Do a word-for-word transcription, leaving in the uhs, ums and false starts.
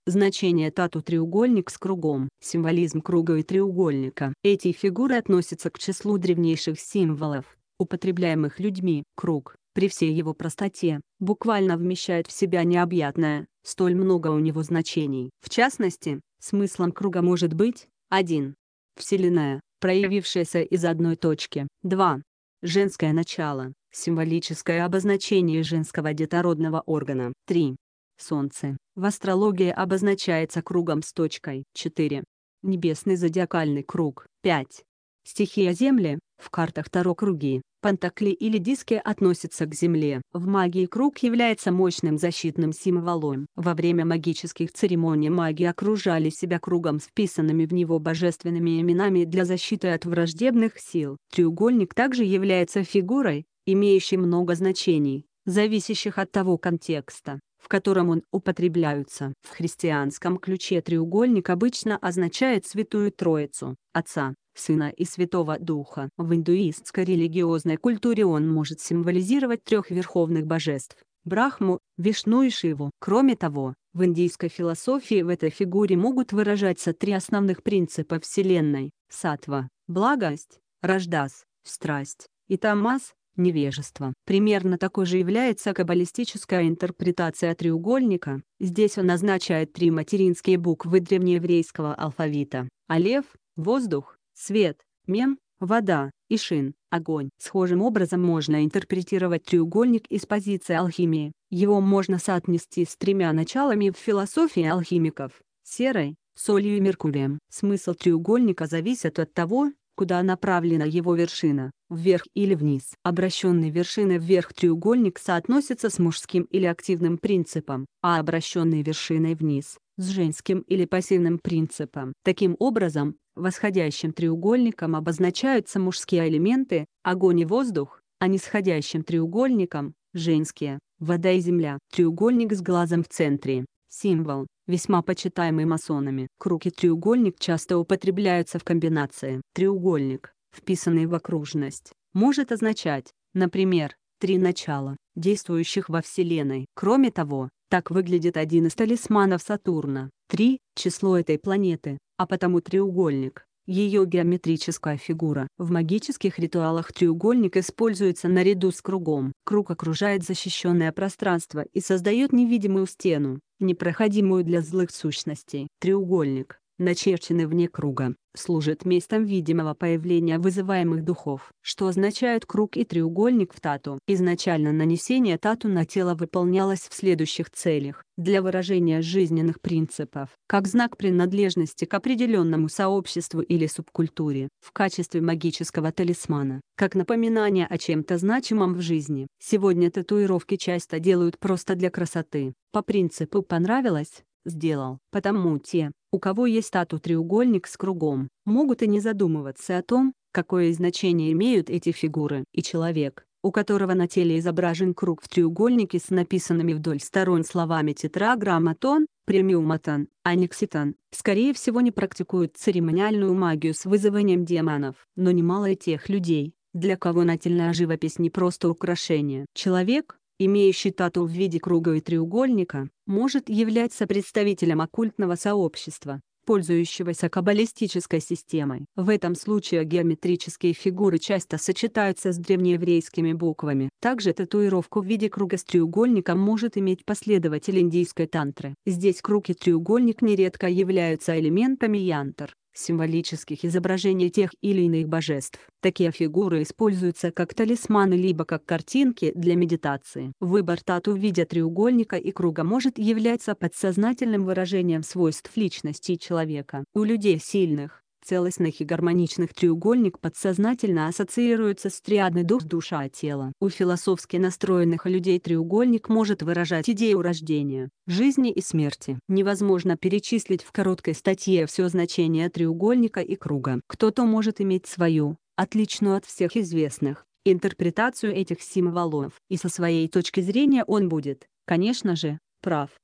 Значение тату треугольник с кругом. Символизм круга и треугольника. Эти фигуры относятся к числу древнейших символов, употребляемых людьми. Круг, при всей его простоте, буквально вмещает в себя необъятное, столь много у него значений. В частности, смыслом круга может быть: один. Вселенная, проявившаяся из одной точки. два. Женское начало, символическое обозначение женского детородного органа. три. Солнце, в астрологии обозначается кругом с точкой. четыре. Небесный зодиакальный круг. пять. Стихия Земли, в картах Таро круги, пентакли или диски относятся к Земле. В магии круг является мощным защитным символом. Во время магических церемоний маги окружали себя кругом с вписанными в него божественными именами для защиты от враждебных сил. Треугольник также является фигурой, имеющей много значений, зависящих от того контекста, в котором он употребляется. В христианском ключе треугольник обычно означает Святую Троицу, Отца, Сына и Святого Духа. В индуистской религиозной культуре он может символизировать трех верховных божеств – Брахму, Вишну и Шиву. Кроме того, в индийской философии в этой фигуре могут выражаться три основных принципа Вселенной – саттва – благость, раджас – страсть, и тамас – невежество. Примерно такой же является каббалистическая интерпретация треугольника. Здесь он означает три материнские буквы древнееврейского алфавита: алеф – воздух, свет, мем – вода, и шин – огонь. Схожим образом можно интерпретировать треугольник из позиции алхимии. Его можно соотнести с тремя началами в философии алхимиков – серой, солью и меркурием. Смысл треугольника зависит от того, куда направлена его вершина, вверх или вниз. Обращенный вершиной вверх треугольник соотносится с мужским или активным принципом, а обращенный вершиной вниз – с женским или пассивным принципом. Таким образом, восходящим треугольником обозначаются мужские элементы – огонь и воздух, а нисходящим треугольником – женские – вода и земля. Треугольник с глазом в центре – символ, весьма почитаемый масонами. Круг и треугольник часто употребляются в комбинации. Треугольник, вписанный в окружность, может означать, например, три начала, действующих во Вселенной. Кроме того, так выглядит один из талисманов Сатурна. Три – число этой планеты, а потому треугольник – ее геометрическая фигура. В магических ритуалах треугольник используется наряду с кругом. Круг окружает защищенное пространство и создает невидимую стену, непроходимую для злых сущностей. Треугольник, начерченный вне круга, служит местом видимого появления вызываемых духов. Что означают круг и треугольник в тату? Изначально нанесение тату на тело выполнялось в следующих целях: для выражения жизненных принципов, как знак принадлежности к определенному сообществу или субкультуре, в качестве магического талисмана, как напоминание о чем-то значимом в жизни. Сегодня татуировки часто делают просто для красоты, по принципу «понравилось – сделал». Потому те, у кого есть тату-треугольник с кругом, могут и не задумываться о том, какое значение имеют эти фигуры. И человек, у которого на теле изображен круг в треугольнике с написанными вдоль сторон словами тетраграмматон, премиуматон, аникситон, скорее всего не практикует церемониальную магию с вызыванием демонов. Но немало и тех людей, для кого нательная живопись не просто украшение. Человек, имеющий тату в виде круга и треугольника, может являться представителем оккультного сообщества, пользующегося каббалистической системой. В этом случае геометрические фигуры часто сочетаются с древнееврейскими буквами. Также татуировку в виде круга с треугольником может иметь последователь индийской тантры. Здесь круг и треугольник нередко являются элементами янтр, символических изображений тех или иных божеств. Такие фигуры используются как талисманы либо как картинки для медитации. Выбор тату в виде треугольника и круга может являться подсознательным выражением свойств личности человека. У людей сильных, целостных и гармоничных треугольник подсознательно ассоциируется с триадой дух-душа-тело. У философски настроенных людей треугольник может выражать идею рождения, жизни и смерти. Невозможно перечислить в короткой статье все значение треугольника и круга. Кто-то может иметь свою, отличную от всех известных, интерпретацию этих символов, и со своей точки зрения он будет, конечно же, прав.